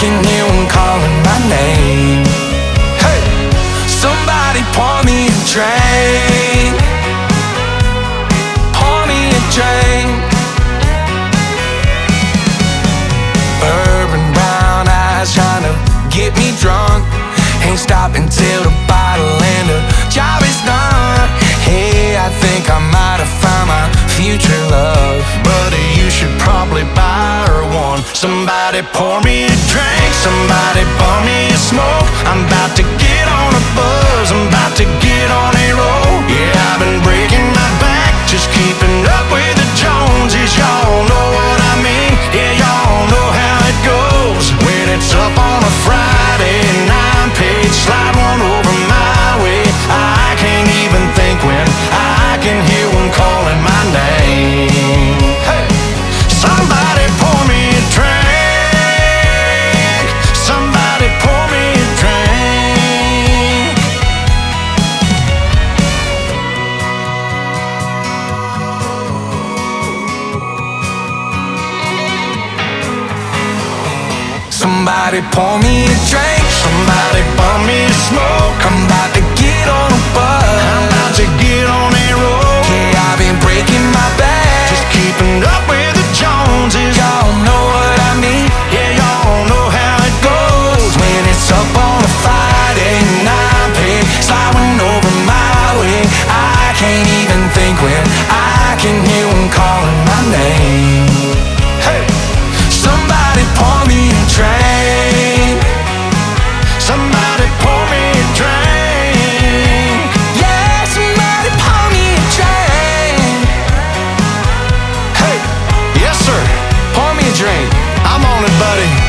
can hear them calling my name. Hey, somebody pour me a drink. Pour me a drink. Bourbon brown eyes trying to get me drunk. Ain't stopping till the bottle and the job is done. Hey, I think I might have found my future love. Buddy, you should probably buy her one. Somebody pour me a drink. Somebody pour me a smoke. I'm about to get on a buzz. I'm about to get on a roll. Yeah, I've been breaking my back, just keeping up with the Joneses. Y'all know what I mean. Yeah, y'all know how it goes. When it's up on a Friday and I'm paid, slide one over my way. I can't even think when I can hear one calling my name. Hey, somebody pour me a drink. Somebody pour me a drink. Somebody pour me a drink. Somebody pour me a smoke. I'm about to get on a buzz. I'm about to get on a roll. Yeah, I've been breaking my back, just keeping up with the Joneses. Y'all know what I mean. Yeah, y'all know how it goes. When it's up on a Friday and I'm paid, sliding over my way. I can't even think when I can hear them calling my name. Hey, somebody pour me a drink. Somebody pour me a drink. Yeah, somebody pour me a drink. Hey, yes sir, pour me a drink. I'm on it, buddy.